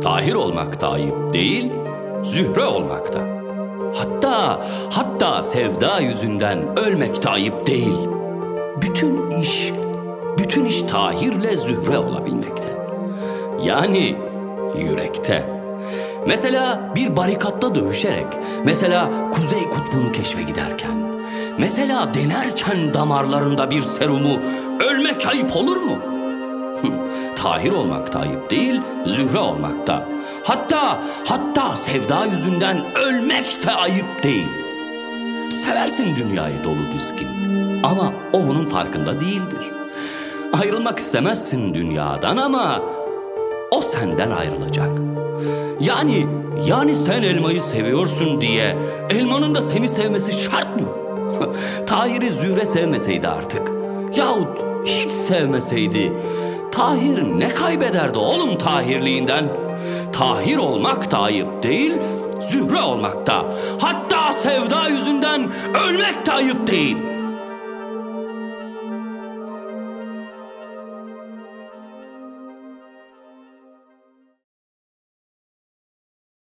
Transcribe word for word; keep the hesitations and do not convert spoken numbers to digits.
Tahir olmak da ayıp değil, Zühre olmak da. Hatta, hatta sevda yüzünden ölmek de ayıp değil. Bütün iş, bütün iş Tahir'le Zühre olabilmekte. Yani yürekte. Mesela bir barikatta dövüşerek, mesela Kuzey Kutbu'nu keşfe giderken, mesela denerken damarlarında bir serumu ölmek ayıp olur mu? Tahir olmak da ayıp değil, Zühre olmak da. Hatta, hatta sevda yüzünden ölmek de ayıp değil. Seversin dünyayı dolu dizgin ama o bunun farkında değildir. Ayrılmak istemezsin dünyadan ama o senden ayrılacak. Yani, yani sen elmayı seviyorsun diye elmanın da seni sevmesi şart mı? Tahir'i Zühre sevmeseydi artık, yahut hiç sevmeseydi, Tahir ne kaybederdi oğlum Tahirliğinden? Tahir olmak da ayıp değil, Zühre olmak da. Hatta sevda yüzünden ölmek de ayıp değil.